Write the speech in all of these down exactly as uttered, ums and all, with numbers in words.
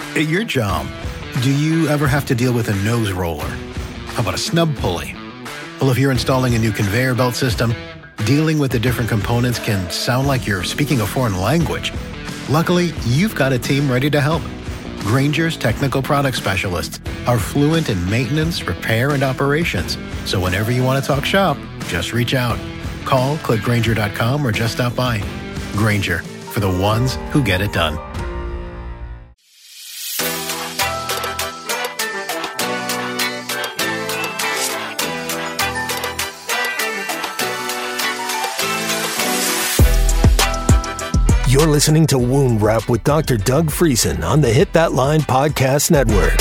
At your job, do you ever have to deal with a nose roller? How about a snub pulley? Well, if you're installing a new conveyor belt system, dealing with the different components can sound like you're speaking a foreign language. Luckily, you've got a team ready to help. Grainger's technical product specialists are fluent in maintenance, repair, and operations. So whenever you want to talk shop, just reach out. Call, click Grainger dot com, or just stop by. Grainger, for the ones who get it done. You're listening to Wound Wrap with Doctor Doug Friesen on the Hit That Line Podcast Network.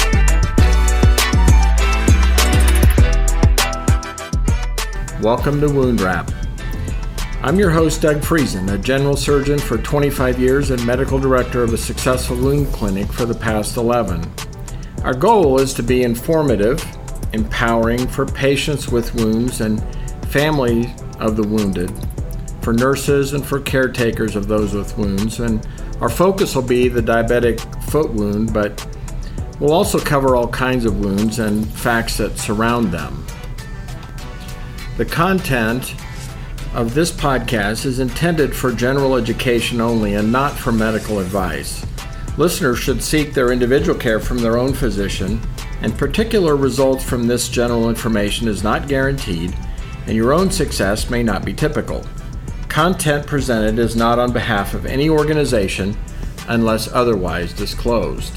Welcome to Wound Wrap. I'm your host, Doug Friesen, a general surgeon for twenty-five years and medical director of a successful wound clinic for the past eleven. Our goal is to be informative, empowering for patients with wounds and family of the wounded, for nurses and for caretakers of those with wounds, and our focus will be the diabetic foot wound, but we'll also cover all kinds of wounds and facts that surround them. The content of this podcast is intended for general education only and not for medical advice. Listeners should seek their individual care from their own physician, and particular results from this general information is not guaranteed, and your own success may not be typical. Content presented is not on behalf of any organization unless otherwise disclosed.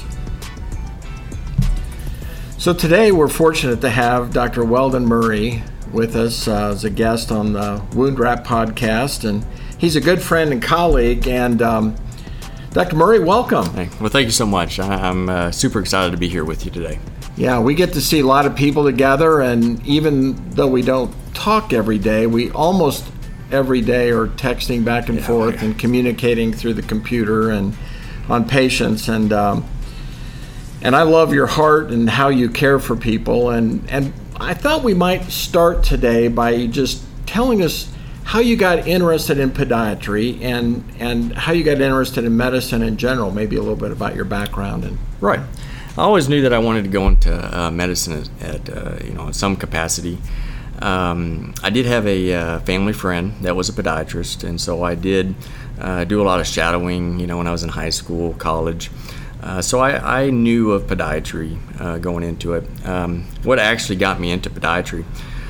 So today we're fortunate to have Doctor Weldon Murray with us uh, as a guest on the Wound Wrap podcast, and he's a good friend and colleague. And um, Doctor Murray, welcome. Hey, well, thank you so much. I, I'm uh, super excited to be here with you today. Yeah, we get to see a lot of people together, and even though we don't talk every day, we almost every day are texting back and yeah, forth yeah. and communicating through the computer and on patients. And um, and I love your heart and how you care for people. And, and I thought we might start today by just telling us how you got interested in podiatry and, and how you got interested in medicine in general, maybe a little bit about your background. And Right. I always knew that I wanted to go into uh, medicine at, at uh, you know, in some capacity. Um, I did have a uh, family friend that was a podiatrist, and so I did uh, do a lot of shadowing, you know, when I was in high school, college. Uh, so I, I knew of podiatry uh, going into it. Um, what actually got me into podiatry,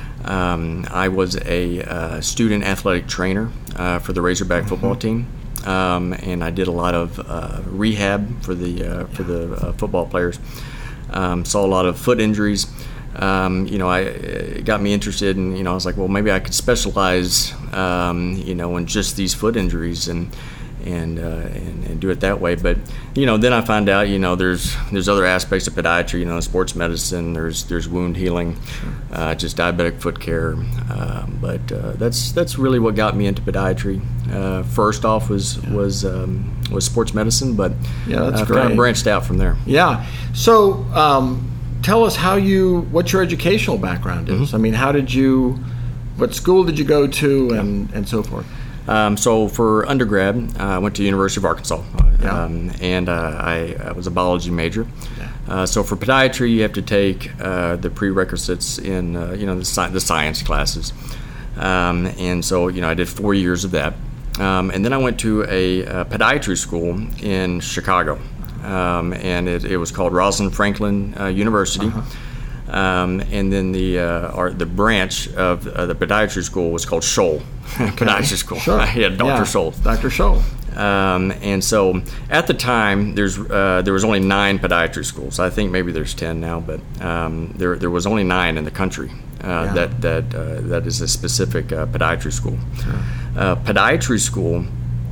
um, I was a uh, student athletic trainer uh, for the Razorback mm-hmm. football team, um, and I did a lot of uh, rehab for the uh, for the uh, football players. Um, saw a lot of foot injuries. Um, you know, I it got me interested, and you know, I was like, well, maybe I could specialize, um, you know, in just these foot injuries and and, uh, and and do it that way. But you know, then I found out, you know, there's there's other aspects of podiatry. You know, sports medicine. There's there's wound healing, uh, just diabetic foot care. Um, but uh, that's that's really what got me into podiatry. Uh, first off was was um, was sports medicine, but yeah, that's uh, great. kind of branched out from there. Yeah. So. Um, Tell us how you, what your educational background is. Mm-hmm. I mean, how did you, what school did you go to, and, and so forth? Um, so for undergrad, uh, I went to the University of Arkansas, yeah. um, and uh, I, I was a biology major. Yeah. Uh, so for podiatry, you have to take uh, the prerequisites in, uh, you know, the, sci- the science classes. Um, and so, you know, I did four years of that. Um, and then I went to a, a podiatry school in Chicago. Um, and it, it was called Rosalind Franklin uh, University, uh-huh. um, and then the uh, our, the branch of uh, the podiatry school was called Scholl okay. Podiatry School. Sure. Yeah, Doctor Yeah. Scholl. Doctor Scholl. Um, and so at the time, there's uh, there was only nine podiatry schools. I think maybe there's ten now, but um, there there was only nine in the country uh, yeah. that that uh, that is a specific uh, podiatry school. Sure. Uh, podiatry school.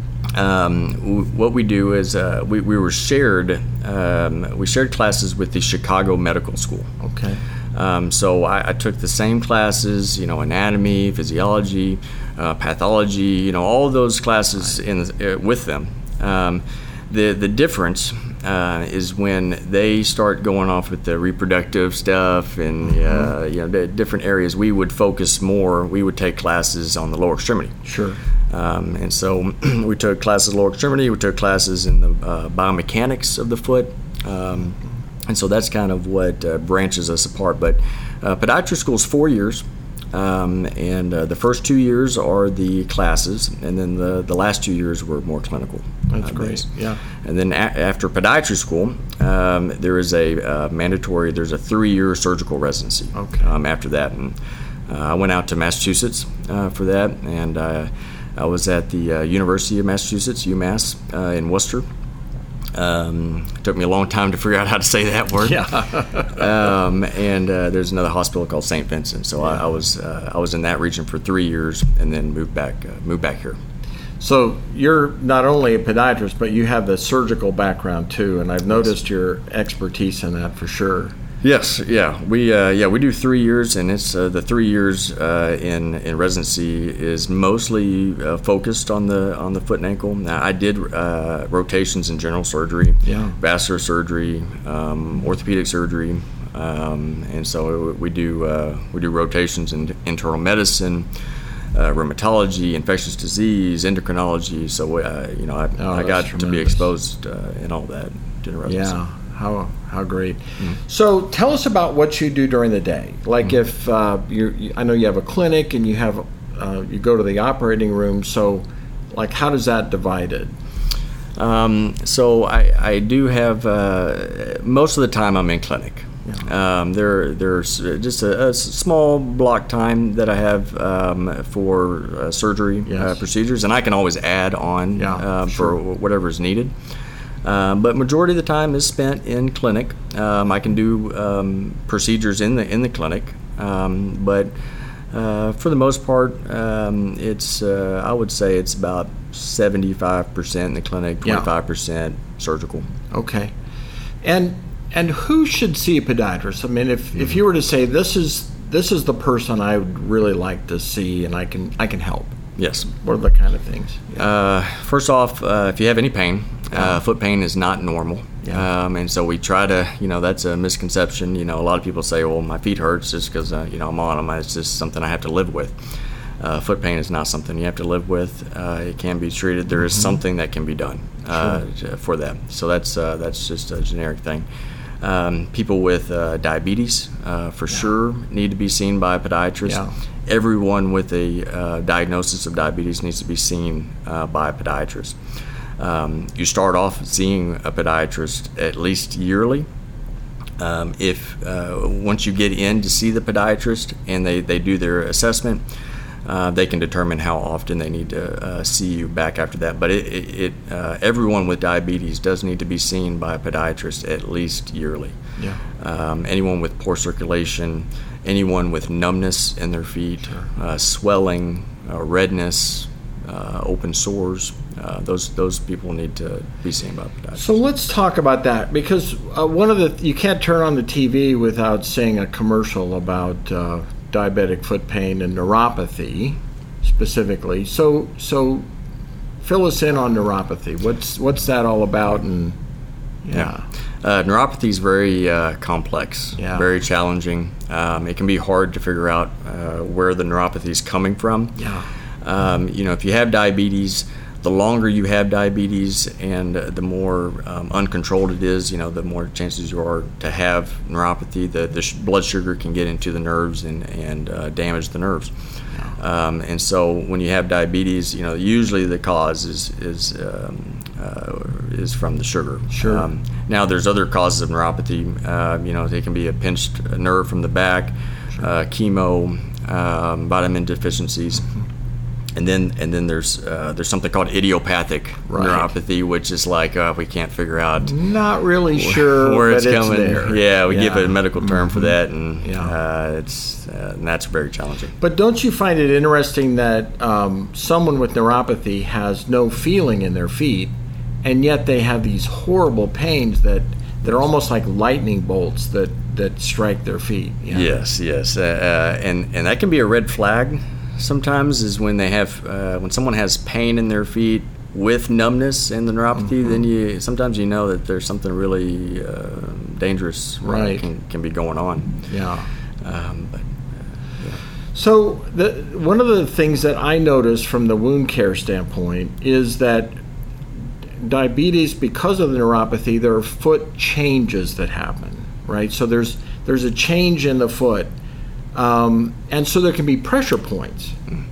Um, w- what we do is uh, we, we were shared um, we shared classes with the Chicago Medical School. Okay. Um, so I, I took the same classes, you know, anatomy, physiology, uh, pathology, you know, all of those classes in uh, with them. Um, the the difference uh, is when they start going off with the reproductive stuff and uh, you know the different areas. We would focus more. We would take classes on the lower extremity. Sure. Um, and so we took classes in lower extremity. We took classes in the uh, biomechanics of the foot, Um, and so that's kind of what uh, branches us apart. But uh, podiatry school is four years. Um, and uh, the first two years are the classes, and then the, the last two years were more clinical. That's uh, great. based. Yeah. And then a- after podiatry school, um, there is a uh, mandatory. There's a three-year surgical residency. Okay. Um, after that, and uh, I went out to Massachusetts uh, for that, and uh, I was at the uh, University of Massachusetts, UMass, uh, in Worcester. Um, it took me a long time to figure out how to say that word. Yeah. um, and uh, there's another hospital called Saint Vincent. So I, I was uh, I was in that region for three years, and then moved back uh, moved back here. So you're not only a podiatrist, but you have the surgical background too, and I've noticed your expertise in that for sure. Yes, yeah, we uh, yeah we do three years, and it's uh, the three years uh, in in residency is mostly uh, focused on the on the foot and ankle. Now, I did uh, rotations in general surgery, Yeah. vascular surgery, um, orthopedic surgery, um, and so we do uh, we do rotations in internal medicine, uh, rheumatology, infectious disease, endocrinology. So uh, you know I, Oh, I got that's to be tremendous. exposed uh, in all that during residency. Yeah, how how great. So tell us about what you do during the day. Like if uh, you, you, I know you have a clinic and you have uh, you go to the operating room. So, like, how does that divided? Um, so I, I do have uh, most of the time I'm in clinic. Um, there there's just a, a small block time that I have um, for uh, surgery Yes. uh, procedures, and I can always add on Yeah, uh, sure. for whatever is needed. Um, but majority of the time is spent in clinic. Um, I can do um, procedures in the in the clinic, um, but uh, for the most part, um, it's uh, I would say it's about seventy-five percent in the clinic, Yeah. twenty-five percent surgical. Okay, and and who should see a podiatrist? I mean, if, if you were to say this is this is the person I would really like to see, and I can I can help. Yes. What are the kind of things? Uh, first off, uh, if you have any pain, uh, foot pain is not normal. Yeah. Um, and so we try to, you know, that's a misconception. You know, a lot of people say, well, my feet hurts just because, uh, you know, I'm on them. It's just something I have to live with. Uh, foot pain is not something you have to live with. Uh, it can be treated. There is something that can be done uh, for that. So that's uh, that's just a generic thing. Um, people with uh, diabetes, uh, for sure, need to be seen by a podiatrist. Yeah. Everyone with a uh, diagnosis of diabetes needs to be seen uh, by a podiatrist. Um, you start off seeing a podiatrist at least yearly. Um, if uh, once you get in to see the podiatrist and they, they do their assessment, uh, they can determine how often they need to uh, see you back after that. But it, it, it uh, everyone with diabetes does need to be seen by a podiatrist at least yearly. Yeah. Um, anyone with poor circulation, anyone with numbness in their feet, uh, swelling, uh, redness, uh, open sores, uh, those those people need to be seen by a podiatrist. So let's talk about that, because uh, one of the you can't turn on the T V without seeing a commercial about uh, diabetic foot pain and neuropathy specifically. So so fill us in on neuropathy. What's what's that all about? And yeah. Uh, neuropathy is very uh, complex, Yeah. very challenging. Um, it can be hard to figure out uh, where the neuropathy is coming from. Yeah. Um, you know, if you have diabetes, the longer you have diabetes and uh, the more um, uncontrolled it is, you know, the more chances you are to have neuropathy. The, the sh- blood sugar can get into the nerves and, and uh, damage the nerves. Um, and so when you have diabetes, you know, usually the cause is is um, uh, is from the sugar. Sure. Um, now there's other causes of neuropathy. Uh, you know, they can be a pinched nerve from the back, uh, chemo, um, vitamin deficiencies. And then, and then there's uh, there's something called idiopathic Right. neuropathy, which is like uh, we can't figure out Not really sure where but it's coming. there. Yeah, we give it a medical term for that, and Yeah. uh, it's uh, and that's very challenging. But don't you find it interesting that um, someone with neuropathy has no feeling in their feet, and yet they have these horrible pains that, that are almost like lightning bolts that, that strike their feet? Yeah. Yes, yes, uh, uh, and and that can be a red flag. Sometimes is when they have uh, when someone has pain in their feet with numbness and the neuropathy, Mm-hmm. then you sometimes you know that there's something really uh, dangerous uh, Right. can can be going on. Yeah. Um, but So the, one of the things that I notice from the wound care standpoint is that diabetes, because of the neuropathy, there are foot changes that happen, right? So there's there's a change in the foot, um, and so there can be pressure points. Mm.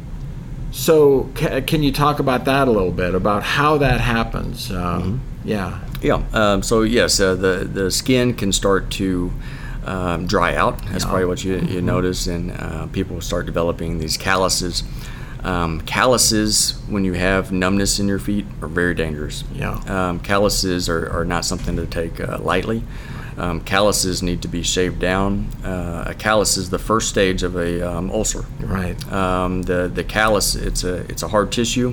So ca- can you talk about that a little bit, about how that happens? Um, mm-hmm. Yeah. Yeah. Um, so yes, uh, the the skin can start to um, dry out. That's yeah. probably what you, you mm-hmm. notice, and uh, people start developing these calluses. Um, calluses, when you have numbness in your feet, are very dangerous. Yeah. Um, calluses are, are not something to take uh, lightly. Um, calluses need to be shaved down. Uh, a callus is the first stage of a um, ulcer. Right. Um, the the callus, it's a it's a hard tissue,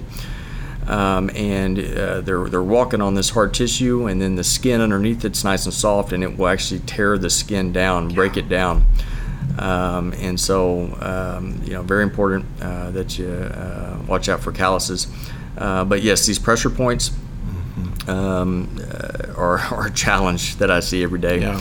um, and uh, they're they're walking on this hard tissue, and then the skin underneath it's nice and soft, and it will actually tear the skin down, break it down. Um, and so, um, you know, very important uh, that you uh, watch out for calluses. Uh, but yes, these pressure points mm-hmm. um, uh, are, are a challenge that I see every day. Yeah.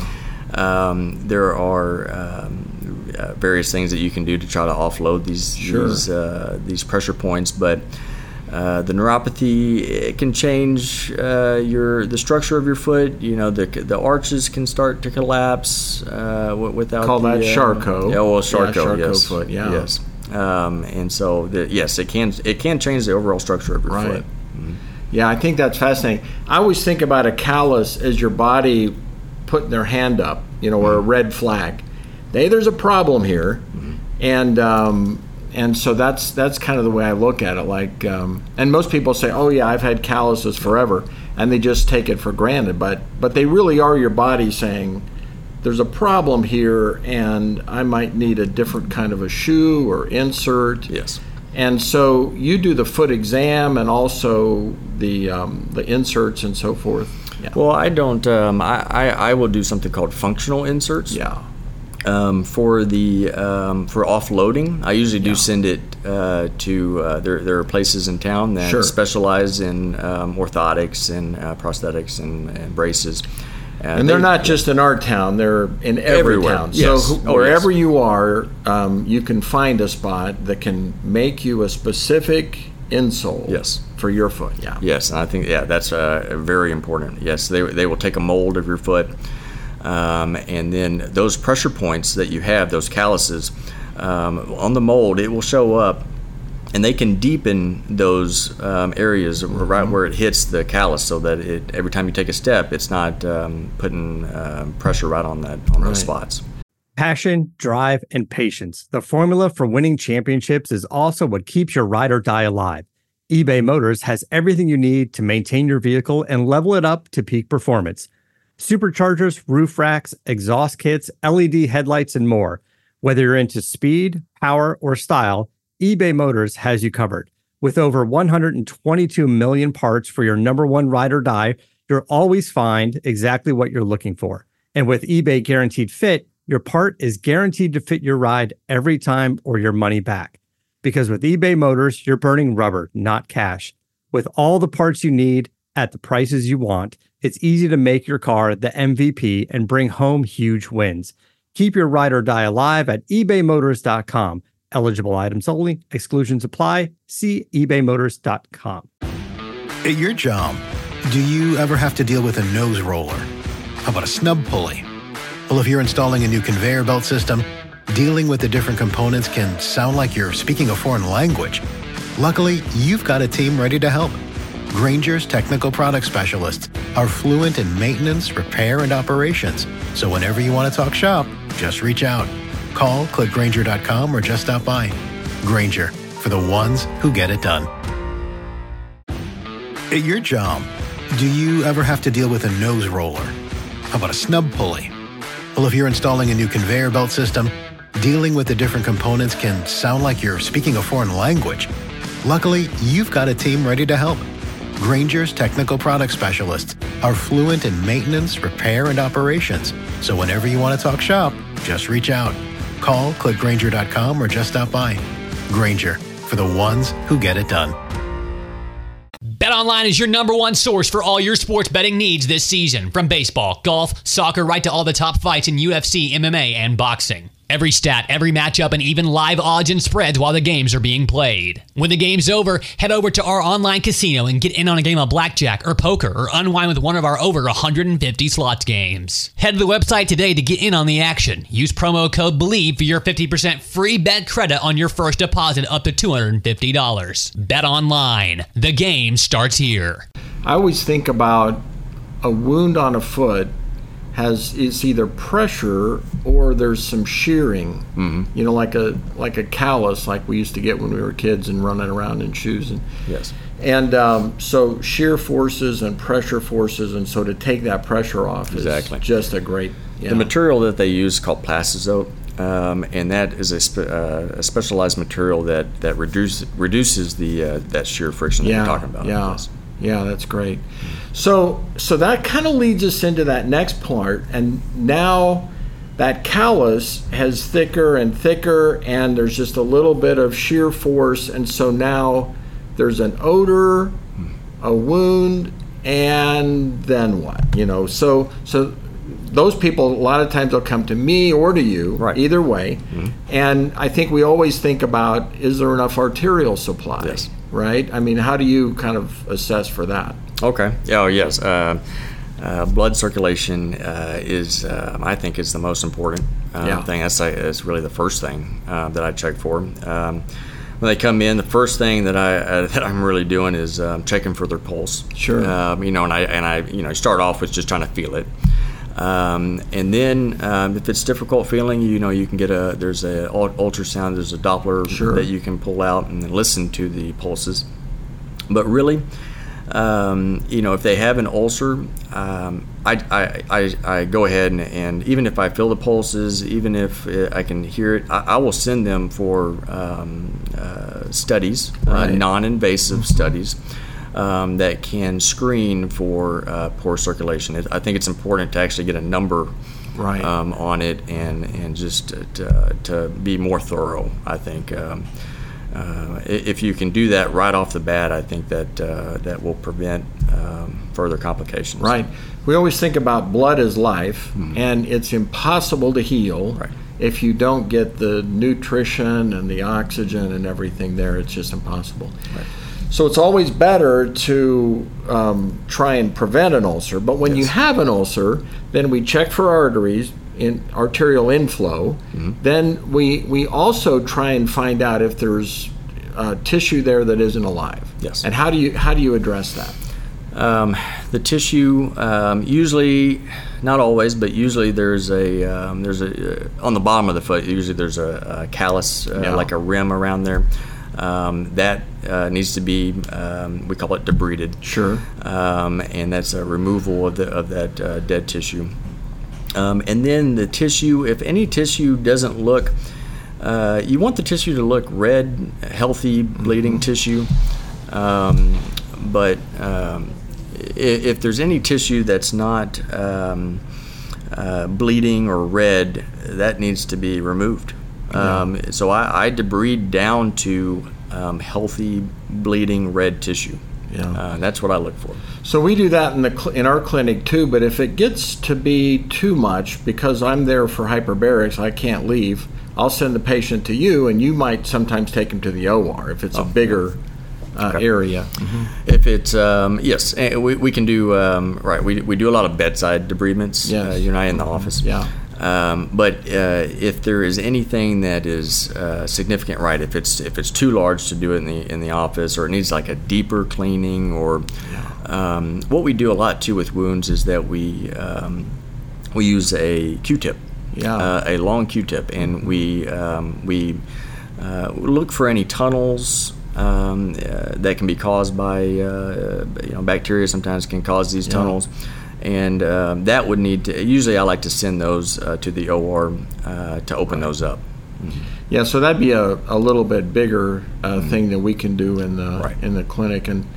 Um, there are um, uh, various things that you can do to try to offload these sure. these, uh, these pressure points, but Uh, the neuropathy, it can change uh, your the structure of your foot. You know, the the arches can start to collapse uh, without. Call the, that uh, Charcot. Yeah, well, Charcot, yeah, Charcot yes, foot. Yeah. Yes. Um, and so, the, yes, it can it can change the overall structure of your right. foot. Mm-hmm. Yeah, I think that's fascinating. I always think about a callus as your body putting their hand up, you know, mm-hmm. or a red flag. Hey, there's a problem here, mm-hmm. and. Um, And so that's that's kind of the way I look at it. Like, um, and most people say, "Oh yeah, I've had calluses forever," and they just take it for granted. But but they really are your body saying, "There's a problem here, and I might need a different kind of a shoe or insert." Yes. And so you do the foot exam and also the um, the inserts and so forth. Yeah. Well, I don't. Um, I, I I will do something called functional inserts. Yeah. Um, for the um, for offloading, I usually do yeah. send it uh, to uh, there. There are places in town that sure. specialize in um, orthotics and uh, prosthetics and, and braces. Uh, and they're they, not just in our town; they're in every everywhere. town. Yes. So wh- oh, wherever yes. you are, um, you can find a spot that can make you a specific insole. Yes. For your foot. Yeah. Yes, and I think yeah, that's uh, very important. Yes, they they will take a mold of your foot. Um, and then those pressure points that you have, those calluses, um, on the mold, it will show up, and they can deepen those um, areas mm-hmm. right where it hits the callus, so that it, every time you take a step, it's not um, putting uh, pressure right on that on right. those spots. Passion, drive, and patience. The formula for winning championships is also what keeps your ride or die alive. eBay Motors has everything you need to maintain your vehicle and level it up to peak performance. Superchargers, roof racks, exhaust kits, L E D headlights, and more. Whether you're into speed, power, or style, eBay Motors has you covered. With over one hundred twenty-two million parts for your number one ride or die, you'll always find exactly what you're looking for. And with eBay Guaranteed Fit, your part is guaranteed to fit your ride every time or your money back. Because with eBay Motors, you're burning rubber, not cash. With all the parts you need at the prices you want, it's easy to make your car the M V P and bring home huge wins. Keep your ride or die alive at ebay motors dot com. Eligible items only. Exclusions apply. See ebay motors dot com. At your job, do you ever have to deal with a nose roller? How about a snub pulley? Well, if you're installing a new conveyor belt system, dealing with the different components can sound like you're speaking a foreign language. Luckily, you've got a team ready to help. Grainger's technical product specialists are fluent in maintenance, repair, and operations. So whenever you want to talk shop, just reach out. Call, click Grainger dot com, or just stop by. Grainger, for the ones who get it done. At your job, do you ever have to deal with a nose roller? How about a snub pulley? Well, if you're installing a new conveyor belt system, dealing with the different components can sound like you're speaking a foreign language. Luckily, you've got a team ready to help. Grainger's technical product specialists are fluent in maintenance, repair, and operations. So whenever you want to talk shop, just reach out. Call, click Grainger dot com, or just stop by. Grainger, for the ones who get it done. BetOnline is your number one source for all your sports betting needs this season. From baseball, golf, soccer, right to all the top fights in U F C, M M A, and boxing. Every stat, every matchup, and even live odds and spreads while the games are being played. When the game's over, head over to our online casino and get in on a game of blackjack or poker or unwind with one of our over one hundred fifty slots games. Head to the website today to get in on the action. Use promo code BELIEVE for your fifty percent free bet credit on your first deposit up to two hundred fifty dollars. Bet online. The game starts here. I always think about a wound on a foot has it's either pressure or there's some shearing. Mm-hmm. You know, like a like a callus, like we used to get when we were kids and running around in shoes. And yes. And um, so shear forces and pressure forces, and so to take that pressure off exactly. is just a great. Yeah. The material that they use is called Plastizote, um, and that is a, spe- uh, a specialized material that that reduce, reduces the uh, that shear friction that yeah. you're talking about. Yeah. Yes. Yeah, that's great. So so that kind of leads us into that next part, and now that callus has thicker and thicker, and there's just a little bit of shear force, and so now there's an odor, a wound, and then what? You know, so so those people a lot of times they'll come to me or to you, right. either way, mm-hmm. and I think we always think about, is there enough arterial supply? Yes. Right? I mean, how do you kind of assess for that? Okay. Oh, yes. Uh, uh, blood circulation uh, is, uh, I think, is the most important uh, yeah. thing. That's, that's really the first thing uh, that I check for. Um, when they come in, the first thing that I uh, that I'm really doing is um, checking for their pulse. Sure. Um, you know, and I and I you know start off with just trying to feel it. Um, and then um, if it's difficult feeling, you know, you can get a, there's a ultrasound, there's a Doppler sure. that you can pull out and listen to the pulses. But really, um, you know, if they have an ulcer, um, I, I, I, I go ahead and, and even if I feel the pulses, even if I can hear it, I, I will send them for um, uh, studies, right. uh, non-invasive mm-hmm. studies. Um, that can screen for uh, poor circulation. It, I think it's important to actually get a number right. um, on it and and just to, to be more thorough. I think um, uh, if you can do that right off the bat, I think that uh, that will prevent um, further complications. Right. We always think about blood as life, mm-hmm. and it's impossible to heal right. if you don't get the nutrition and the oxygen and everything there. It's just impossible. Right. So it's always better to um, try and prevent an ulcer. But when yes. you have an ulcer, then we check for arteries, in arterial inflow. Mm-hmm. Then we we also try and find out if there's uh, tissue there that isn't alive. Yes. And how do you how do you address that? Um, the tissue, um, usually, not always, but usually there's a um, there's a uh, on the bottom of the foot. Usually there's a, a callus, uh, yeah. like a rim around there. Um, that uh, needs to be, um, we call it debrided. Sure. Um, and that's a removal of, the, of that uh, dead tissue. Um, and then the tissue, if any tissue doesn't look, uh, you want the tissue to look red, healthy, bleeding mm-hmm. tissue. Um, but um, if, if there's any tissue that's not um, uh, bleeding or red, that needs to be removed. Um, so I, I debride down to um, healthy, bleeding red tissue. Yeah, uh, that's what I look for. So we do that in the cl- in our clinic too. But if it gets to be too much, because I'm there for hyperbarics, I can't leave. I'll send the patient to you, and you might sometimes take him to the O R if it's oh, a bigger uh, okay. area. Mm-hmm. If it's um, yes, we we can do um, right. We we do a lot of bedside debridements. Yes. Uh, you're not in the office. Yeah. Um, but uh, if there is anything that is uh, significant, right? If it's if it's too large to do it in the in the office, or it needs like a deeper cleaning, or yeah. um, what we do a lot too with wounds is that we um, we use a Q-tip, yeah, uh, a long Q-tip, and we um, we uh, look for any tunnels. Um, uh, that can be caused by uh, you know bacteria. Sometimes can cause these yeah. tunnels. And um, that would need to, usually I like to send those uh, to the O R uh, to open those up. Mm-hmm. Yeah, so that'd be a, a little bit bigger uh, mm-hmm. thing that we can do in the right. in the clinic. And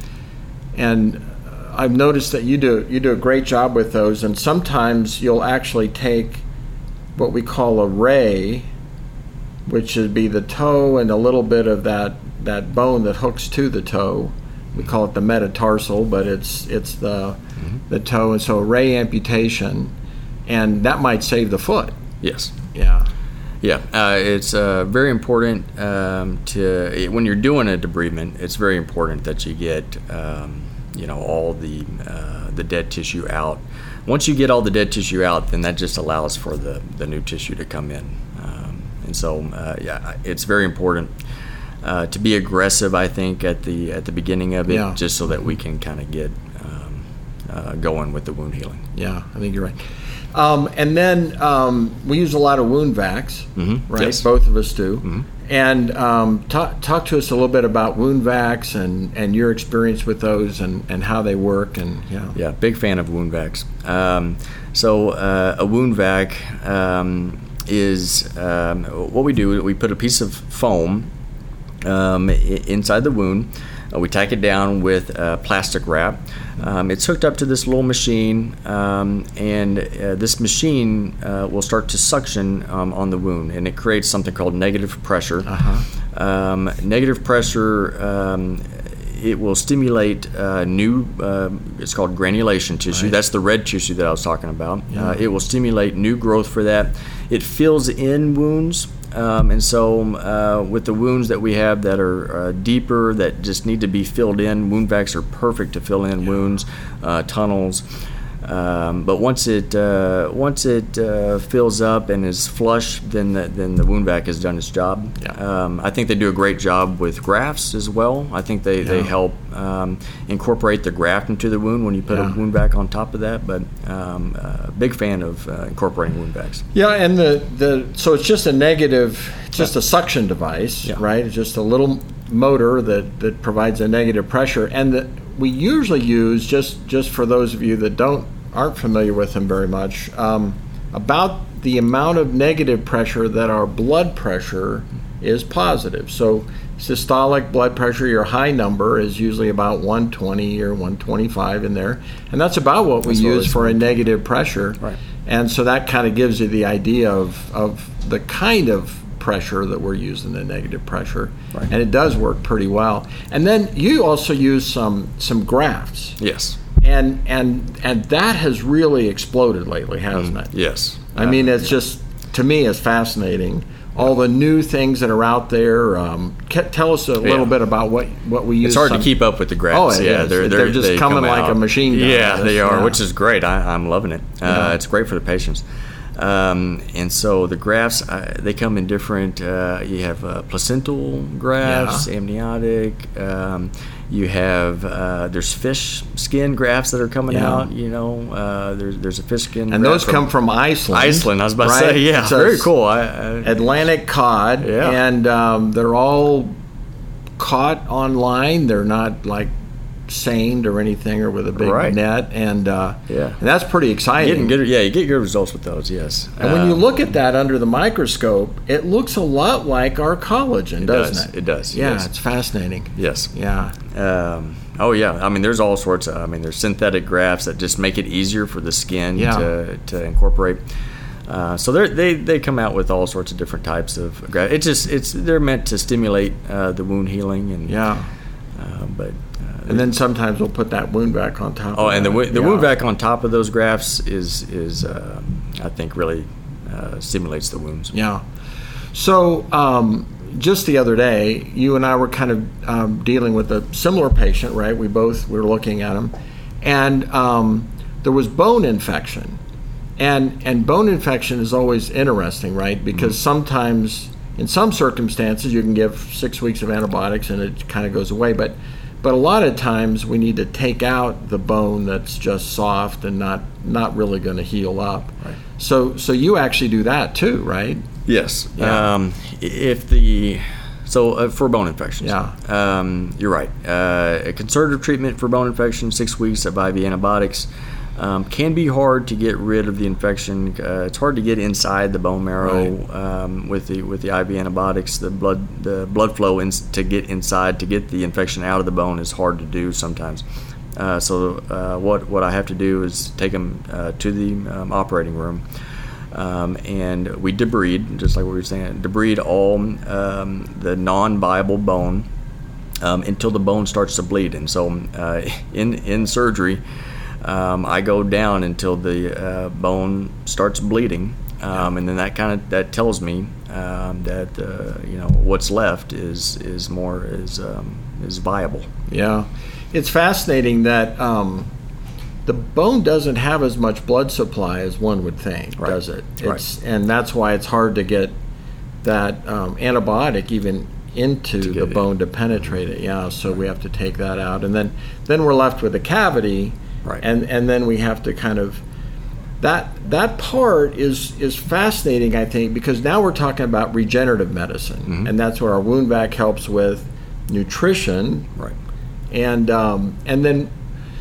and I've noticed that you do you do a great job with those, and sometimes you'll actually take what we call a ray, which would be the toe and a little bit of that, that bone that hooks to the toe. We call it the metatarsal, but it's it's the mm-hmm. the toe, and so a ray amputation, and that might save the foot. Yes. Yeah. Yeah, uh, it's uh, very important um, to when you're doing a debridement. It's very important that you get um, you know all the uh, the dead tissue out. Once you get all the dead tissue out, then that just allows for the, the new tissue to come in. Um, and so, uh, yeah, it's very important uh, to be aggressive, I think, at the at the beginning of it, Yeah. just so that we can kind of get um, uh, going with the wound healing. Yeah, I think you're right. Um, and then um, we use a lot of wound vacs, Mm-hmm. right? Yes. Both of us do. Mm-hmm. And um, talk, talk to us a little bit about wound vacs and, and your experience with those and, and how they work. And yeah, Yeah, big fan of wound vacs. Um, so uh, a wound vac um, is um, what we do. We put a piece of foam um, i- inside the wound. Uh, we tack it down with uh, plastic wrap. Um, it's hooked up to this little machine, um, and uh, this machine uh, will start to suction um, on the wound, and it creates something called negative pressure. Uh-huh. Um, negative pressure, um, it will stimulate uh, new, uh, it's called granulation tissue. Right. That's the red tissue that I was talking about. Yeah. Uh, it will stimulate new growth for that. It fills in wounds. Um, and so uh, with the wounds that we have that are uh, deeper, that just need to be filled in, wound vacs are perfect to fill in wounds, uh, tunnels. Um, but once it uh, once it uh, fills up and is flush, then the, then the wound vac has done its job. Yeah. Um, I think they do a great job with grafts as well. I think they, they Yeah. help um, incorporate the graft into the wound when you put Yeah. a wound vac on top of that. But um, uh, big fan of uh, incorporating wound vacs. Yeah, and the, the so it's just a negative, it's just a suction device, Yeah. right? It's just a little motor that, that provides a negative pressure, and that we usually use just just for those of you that don't aren't familiar with them very much, um, about the amount of negative pressure that our blood pressure is positive. So systolic blood pressure, your high number is usually about one twenty or one twenty-five in there, and that's about what we That's what use it's for a like. negative pressure. Right. And so that kind of gives you the idea of, of the kind of pressure that we're using, the negative pressure. Right. And it does work pretty well. And then you also use some some grafts. Yes. And and and that has really exploded lately, hasn't it? Yes. I mean, it's just, to me, it's fascinating. All the new things that are out there. Um, ca- tell us a little Yeah. bit about what, what we use. It's hard some- to keep up with the grafts. Oh, it yeah, is. they're, They're they're just they coming come like out. a machine gun. Yeah, they Yes, are, yeah. which is great. I, I'm loving it. Uh, Yeah. It's great for the patients. Um, and so the grafts, uh, they come in different. Uh, you have uh, placental grafts, Yeah. amniotic. Um, you have uh, there's fish skin grafts that are coming Yeah. out. You know, uh, there's there's a fish skin. And graft those come from Iceland. Iceland. I was about to right? say, yeah, So very it's cool. I, I, Atlantic cod, Yeah. and um, they're all caught online. They're not like seined or anything, or with a big Right. net, and uh, Yeah. and that's pretty exciting. getting good, yeah, you get good results with those. Yes, And when you Um, look at that under the microscope, it looks a lot like our collagen, doesn't does. it? It does, Yeah, yes. it's fascinating. yes. Yeah. Um, oh yeah, I mean, there's all sorts of. I mean, there's synthetic grafts that just make it easier for the skin Yeah. to, to incorporate. Uh, so they they they come out with all sorts of different types of graft. It's just it's they're meant to stimulate uh, the wound healing and Yeah. Uh, but uh, And then sometimes we'll put that wound vac on top. oh, of and the that. wo- the Yeah. wound vac on top of those grafts is is um, I think really uh, stimulates the wounds. Yeah. So um, just the other day, you and I were kind of um, dealing with a similar patient, right? We both were looking at him, and um, there was bone infection, and and bone infection is always interesting, right? Because sometimes, in some circumstances, you can give six weeks of antibiotics and it kind of goes away, but but a lot of times we need to take out the bone that's just soft and not not really going to heal up. Right. So so you actually do that too, right? Yes. Yeah. Um, if the so uh, for bone infections, Yeah. um, you're right. Uh, a conservative treatment for bone infection, six weeks of I V antibiotics, um, can be hard to get rid of the infection. Uh, it's hard to get inside the bone marrow Right. um, with the with the I V antibiotics. The blood the blood flow in, to get inside to get the infection out of the bone is hard to do sometimes. Uh, so uh, what what I have to do is take them uh, to the um, operating room. Um, and we debride, just like we were saying, debride all um, the non-viable bone um, until the bone starts to bleed. And so uh, in in surgery, um, I go down until the uh, bone starts bleeding, um, and then that kind of that tells me um, that uh, you know what's left is is more is um, is viable. Yeah, it's fascinating that um, the bone doesn't have as much blood supply as one would think, Right. does it? It's, Right. And that's why it's hard to get that um, antibiotic even into To the get it. bone to penetrate it. Yeah, so we have to take that out, and then then we're left with a cavity, Right. and and then we have to kind of that that part is is fascinating, I think, because now we're talking about regenerative medicine, Mm-hmm. and that's where our wound vac helps with nutrition, Right. and um, and then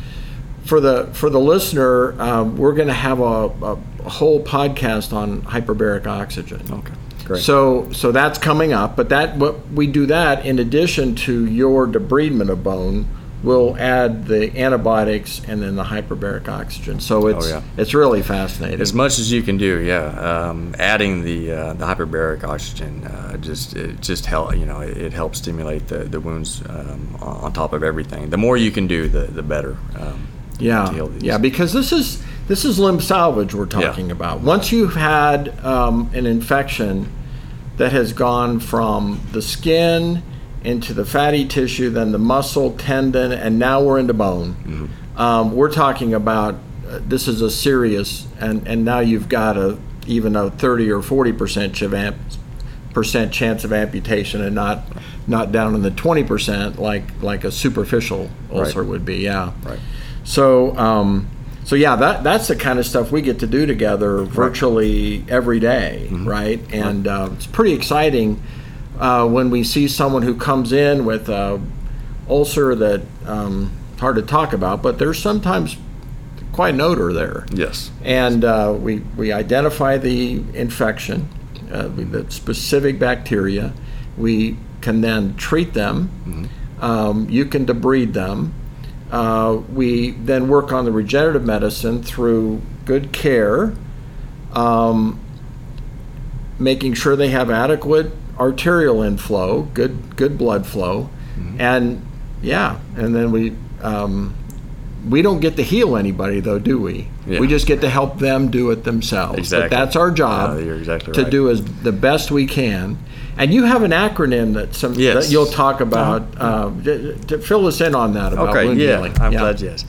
for the for the listener, um, we're going to have a, a, a whole podcast on hyperbaric oxygen. Okay. Great. So so that's coming up, but that what we do that in addition to your debridement of bone, we'll add the antibiotics and then the hyperbaric oxygen. So it's Oh, yeah. it's really fascinating. As much as you can do, yeah. Um, adding the uh, the hyperbaric oxygen uh, just it just help you know it, it helps stimulate the the wounds um, on, on top of everything. The more you can do, the the better. Um, to Yeah, heal these. yeah, because this is this is limb salvage we're talking Yeah. about. Once you've had um, an infection that has gone from the skin into the fatty tissue, then the muscle, tendon, and now we're into bone. Mm-hmm. Um, we're talking about uh, this is a serious, and, and now you've got a even a thirty or forty percent chance percent chance of amputation, and not not down in the twenty percent like like a superficial ulcer Right. would be. Yeah. Right. So, um, so yeah, that that's the kind of stuff we get to do together virtually every day, right? And uh, it's pretty exciting uh, when we see someone who comes in with a ulcer that um, hard to talk about, but there's sometimes quite an odor there. Yes. And uh, we we identify the infection, uh, the specific bacteria. We can then treat them. Um, you can debride them. Uh, we then work on the regenerative medicine through good care, um, making sure they have adequate arterial inflow, good good blood flow, and yeah, and then we um, we don't get to heal anybody though, do we? Yeah. We just get to help them do it themselves. Exactly. But that's our job Yeah, you're exactly to right. do as the best we can. And you have an acronym that some Yes. that you'll talk about. Uh, to, to fill us in on that about Okay, wound yeah, healing. I'm Yeah. glad you asked.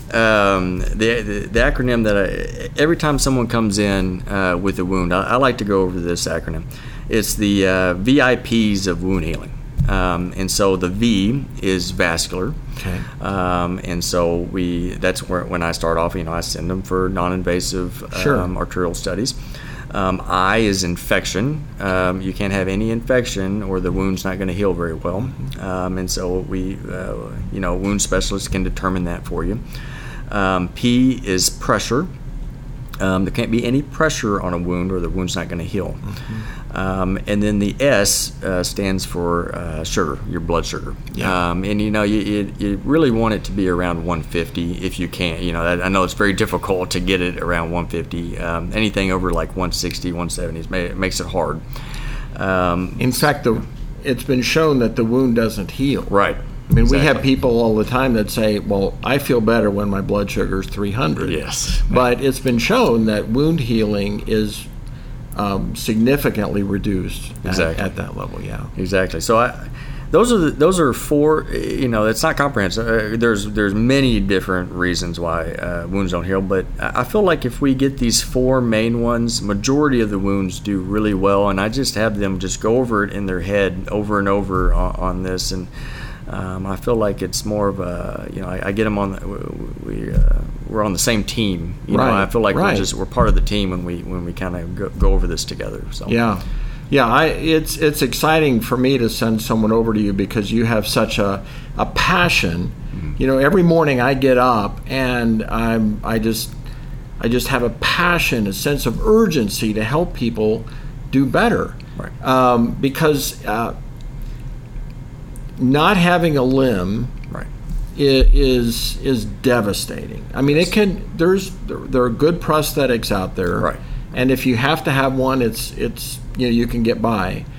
Um, the, the the acronym that I, every time someone comes in uh, with a wound, I, I like to go over this acronym. It's the uh, V I Ps of wound healing, um, and so the V is vascular. Okay. Um, and so we that's where when I start off, you know, I send them for non-invasive Sure. um, arterial studies. Um, I is infection. Um, you can't have any infection, or the wound's not going to heal very well. Um, and so we, uh, you know, wound specialists can determine that for you. Um, P is pressure. Um, there can't be any pressure on a wound, or the wound's not going to heal. Um, and then the S uh, stands for uh, sugar, your blood sugar. Yeah. Um, and you know, you, you, you really want it to be around one fifty if you can. You know, I, I know it's very difficult to get it around one fifty. Um, anything over like one sixty, one seventy is, it makes it hard. Um, In fact, the, it's been shown that the wound doesn't heal. right. I mean, we have Exactly. people all the time that say, well, I feel better when my blood sugar is three hundred. Yes. But it's been shown that wound healing is um, significantly reduced at, Exactly. at that level, yeah. Exactly. So I, those are the, those are four. You know, it's not comprehensive. Uh, there's there's many different reasons why uh, wounds don't heal, but I I feel like if we get these four main ones, majority of the wounds do really well. And I just have them just go over it in their head over and over on, on this, and um, I feel like it's more of a you know I, I get them on the, we uh, we're on the same team. You know, Right, I feel like right. we're just we're part of the team when we when we kind of go, go over this together. So Yeah, yeah. I it's it's exciting for me to send someone over to you because you have such a a passion. You know, every morning I get up and I'm I just I just have a passion, a sense of urgency to help people do better. Right. Um, because uh, not having a limb right. i- is is devastating. I mean, it can. There's there, there are good prosthetics out there, Right. and if you have to have one, it's it's you know you can get by.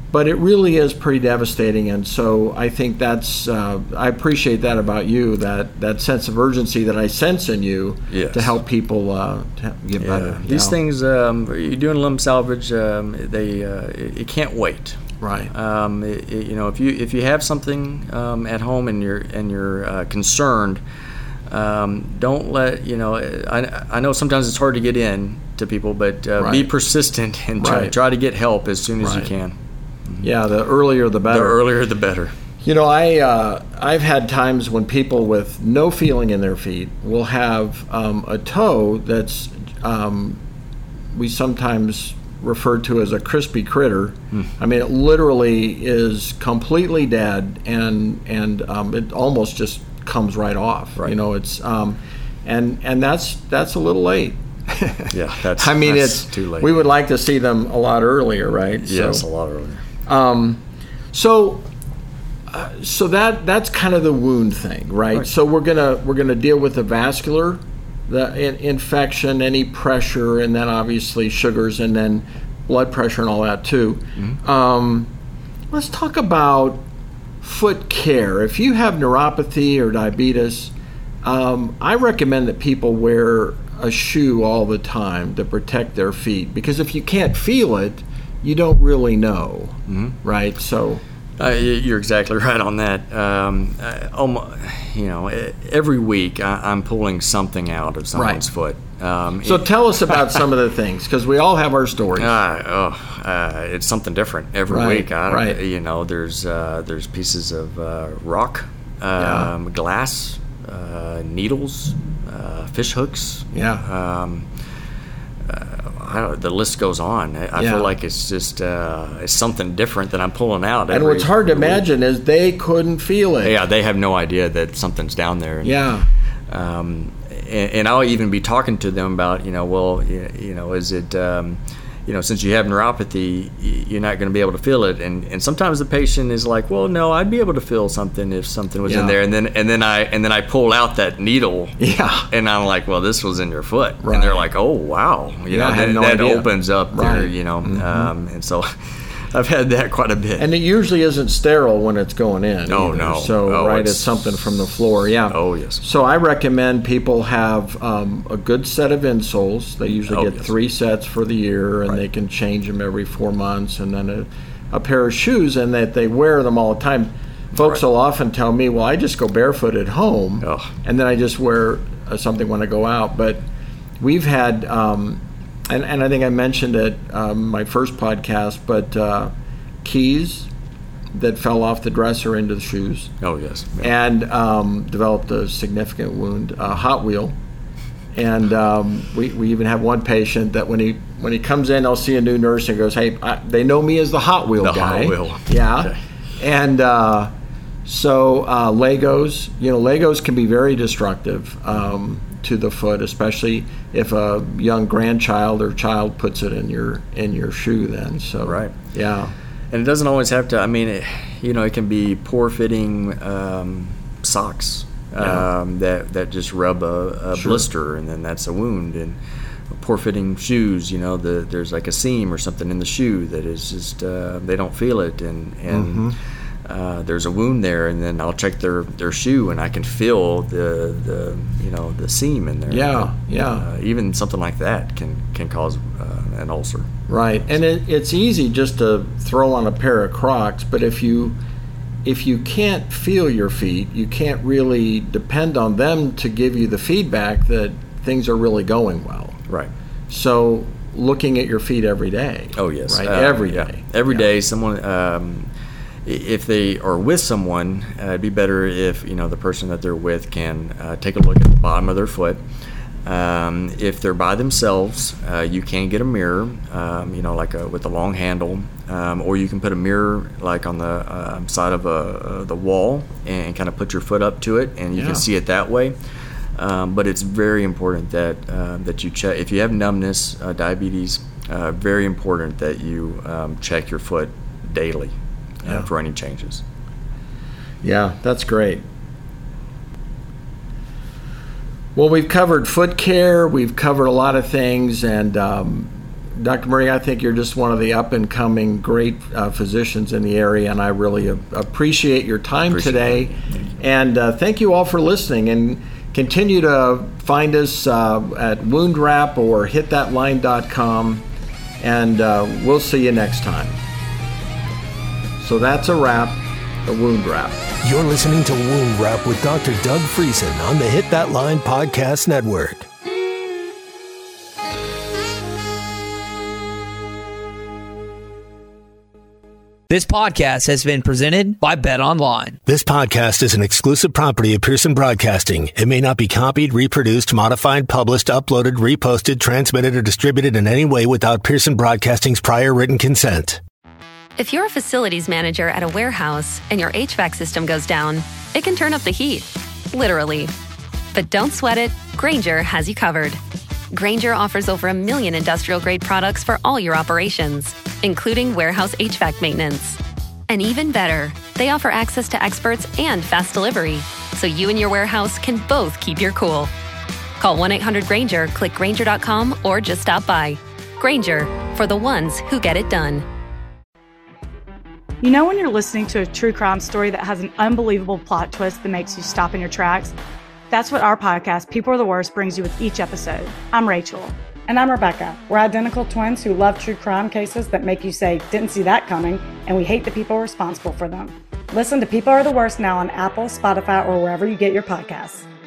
but it really is pretty devastating. And so I think that's, uh, I appreciate that about you, that, that sense of urgency that I sense in you yes. to help people uh, to get yeah. better. These know? things, um, you're doing limb salvage, um, they, uh, it, it can't wait. Right. Um, it, it, you know, if you if you have something um, at home and you're and you're uh, concerned, um, don't let you know. I I know sometimes it's hard to get in to people, but uh, right. be persistent and try, right. try to get help as soon as right. you can. Mm-hmm. Yeah, the earlier the better. The earlier the better. You know, I uh, I've had times when people with no feeling in their feet will have um, a toe that's um, we sometimes referred to as a crispy critter. Hmm. I mean, it literally is completely dead, and and um, it almost just comes right off. Right. You know, it's um, and and that's that's a little late. Yeah, that's. I mean, that's it's too late. We would like to see them a lot earlier, right? Yes, so, a lot earlier. Um, so. Uh, so that that's kind of the wound thing, right? right? So we're gonna we're gonna deal with the vascular, the in, infection, any pressure, and then obviously sugars, and then blood pressure and all that too. Mm-hmm. Um, let's talk about foot care. If you have neuropathy or diabetes, um, I recommend that people wear a shoe all the time to protect their feet, because if you can't feel it, you don't really know, mm-hmm. right? So. Uh, you're exactly right on that. Um, I, almost, you know, every week I, I'm pulling something out of someone's right. foot. Um, so it, tell us about some of the things, because we all have our stories. Uh, oh, uh, it's something different every right, week. I, right. You know, there's uh, there's pieces of uh, rock, um, yeah. glass, uh, needles, uh, fish hooks. Yeah. Um, uh, I don't, the list goes on. I, I yeah. feel like it's just uh, it's something different that I'm pulling out. And every, what's hard to every imagine week. is they couldn't feel it. Yeah, they have no idea that something's down there. And, yeah. Um, and, and I'll even be talking to them about, you know, well, you, you know, is it, um, you know, since you have neuropathy, you're not going to be able to feel it. And, and sometimes the patient is like, well, no, I'd be able to feel something if something was yeah. in there. And then and then I and then I pull out that needle. Yeah. And I'm like, well, this was in your foot. Right. And they're like, oh, wow. You yeah, know, I had that, no that idea. opens up right. there, you know. Mm-hmm. Um, and so I've had that quite a bit. And it usually isn't sterile when it's going in. Oh, either. no. So, oh, right, it's, it's something from the floor. Yeah. Oh, yes. So I recommend people have um, a good set of insoles. They usually oh, get yes. three sets for the year, and right. they can change them every four months, and then a, a pair of shoes, and that they wear them all the time. Folks right. will often tell me, well, I just go barefoot at home, oh. and then I just wear uh, something when I go out. But we've had, um, and, and I think I mentioned it um, my first podcast, but uh, keys that fell off the dresser into the shoes. Oh, yes. Yeah. And um, developed a significant wound, a Hot Wheel. And um, we, we even have one patient that when he when he comes in, I'll see a new nurse and goes, hey, I, they know me as the Hot Wheel the guy. Hot Wheel. Yeah. Okay. And uh, so uh, Legos, you know, Legos can be very destructive um, to the foot, especially if a young grandchild or child puts it in your in your shoe then. So right. Yeah. And it doesn't always have to, I mean, it, you know, it can be poor fitting um, socks yeah. um, that, that just rub a, a sure. blister, and then that's a wound. And poor fitting shoes, you know, the, there's like a seam or something in the shoe that is just, uh, they don't feel it. And, and mm-hmm. uh, there's a wound there, and then I'll check their, their shoe and I can feel the, the you know, the seam in there. Yeah, but, yeah. Uh, even something like that can, can cause uh, an ulcer. Right, and it, it's easy just to throw on a pair of Crocs, but if you if you can't feel your feet, you can't really depend on them to give you the feedback that things are really going well. Right. So looking at your feet every day. Oh, yes. Right, uh, every yeah. day. Every yeah. day, someone, um, if they are with someone, uh, it'd be better if, you know, the person that they're with can uh, take a look at the bottom of their foot. Um, if they're by themselves, uh, you can get a mirror, um, you know, like a, with a long handle, um, or you can put a mirror like on the uh, side of a, uh, the wall and kind of put your foot up to it, and you yeah. can see it that way. Um, but it's very important that uh, that you check. If you have numbness, uh, diabetes, uh, very important that you um, check your foot daily uh, yeah. for any changes. Yeah, that's great. Well, we've covered foot care, we've covered a lot of things, and um, Doctor Murray, I think you're just one of the up-and-coming great uh, physicians in the area, and I really a- appreciate your time appreciate today. That. And uh, thank you all for listening. And continue to find us uh, at WoundWrap or hit that line dot com, and uh, we'll see you next time. So that's a wrap, a Wound Wrap. You're listening to Wound Wrap with Doctor Doug Friesen on the Hit That Line Podcast Network. This podcast has been presented by BetOnline. This podcast is an exclusive property of Pearson Broadcasting. It may not be copied, reproduced, modified, published, uploaded, reposted, transmitted, or distributed in any way without Pearson Broadcasting's prior written consent. If you're a facilities manager at a warehouse and your H V A C system goes down, it can turn up the heat, literally. But don't sweat it, Grainger has you covered. Grainger offers over a million industrial-grade products for all your operations, including warehouse H V A C maintenance. And even better, they offer access to experts and fast delivery, so you and your warehouse can both keep your cool. Call one eight hundred Grainger, click Grainger dot com, or just stop by. Grainger, for the ones who get it done. You know when you're listening to a true crime story that has an unbelievable plot twist that makes you stop in your tracks? That's what our podcast, People Are the Worst, brings you with each episode. I'm Rachel. And I'm Rebecca. We're identical twins who love true crime cases that make you say, didn't see that coming, and we hate the people responsible for them. Listen to People Are the Worst now on Apple, Spotify, or wherever you get your podcasts.